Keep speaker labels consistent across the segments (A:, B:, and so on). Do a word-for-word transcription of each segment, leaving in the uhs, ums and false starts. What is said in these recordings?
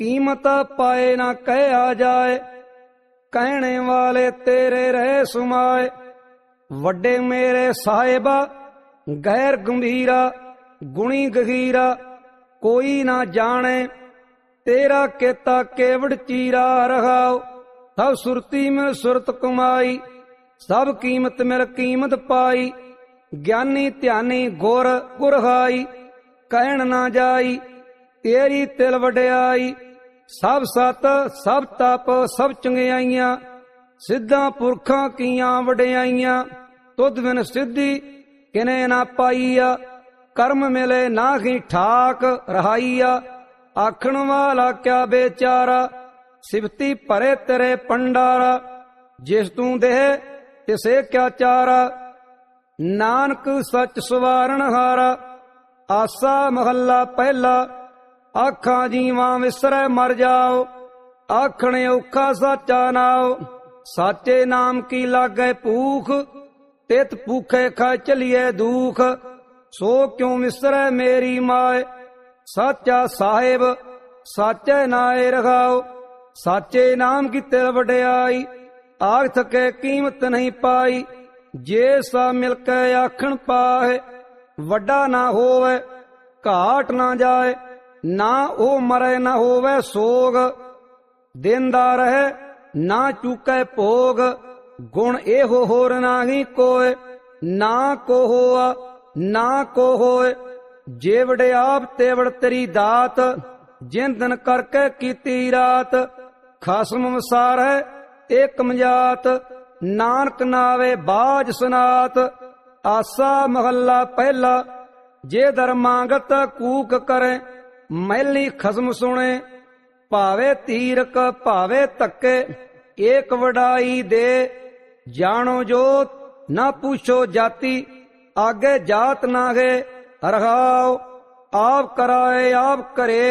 A: कीमत पाए ना कहा जाए, कहने वाले तेरे रहे सुमाए। वड्डे मेरे साहिबा गैर गंभीरा, गुणी गहीरा कोई ना जाने, तेरा केता केवड़ चीरा रहाओ। सब सुरती मिल सुरत कमाई, सब कीमत मिल कीमत पाई। ज्ञानी ध्यानी गुर गुरहाई, कहन ना जाई तेरी तिल वड्याई। सब सत सब तप सब चंगियाइयां, सिद्धां पुरखां कीयां वड्याइयां। तुद बिन सिद्धि किने ना पाईया, कर्म मिले ना ही ठाक रहाइया। आखण वाला क्या बेचारा, सिफती भरे तेरे पंडारा। जिस तू दे तिसे क्या चारा, नानक सच सवारण हारा। आसा महला पहला, आखा जीवां विसरै मर जाओ। आखणे औखा साचा नाओ, साचे नाम की लागै भूख। तित भूखे खा चलिए दुख, सो क्यों विसरै मेरी माए। साचा साहिब साचे नाए रखाओ, साचे नाम की तिल वड्याई। आख थके कीमत नहीं पाई, जे सा मिलके आखण पाए। वड्डा ना होवे घाट ना जाए, ना ओ मरे ना होवे सोग। देंदा रहे ना चूके भोग, गुण एहो होर नाही कोय। ना को होआ ना को होए, जेवड़े आप तेवड़ तेरी दात। जिन दिन करके कीती रात, खसम वसार है एक मजात। नानक नावे बाज सनात, आसा महला पहला। जे धर्मागत कूक करे, मैली खसम सुने। भावे तीरक भावे धक्के, एक वडाई दे। जानो जोत ना पूछो जाति, आगे जात ना गे रहाओ। आप कराए आप करे,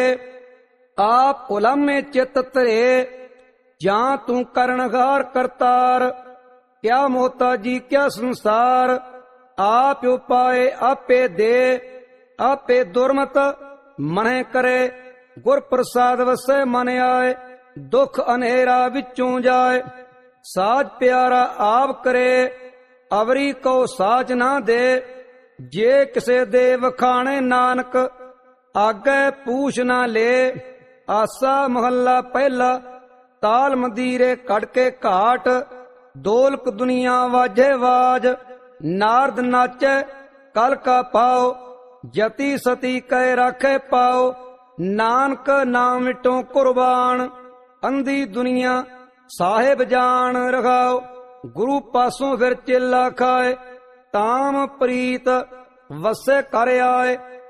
A: आप उलमे चित तरे। जा तू करणगार करतार, क्या मोहताजी क्या संसार। आप उपाय आपे दे, आपे दुर्मत मने करे। गुर प्रसाद वसे मन आए, दुख अनेरा विचों जाए। साज प्यारा आप करे, अवरी को साज ना दे। जे किसे दे वखाणे नानक, आगे पूछ ना ले। आसा महला पहला, ताल मदीरे कड़के घाट। दोलक दुनिया वाजे वाज, नारद नाचे कल का पाओ। जति सती कह राखे पाओ, नानक नाम मिटो कुर्बान। अंधी दुनिया साहेब जान रखाओ, गुरु पासों फिर चेला खाए। ताम प्रीत वसे कर आए,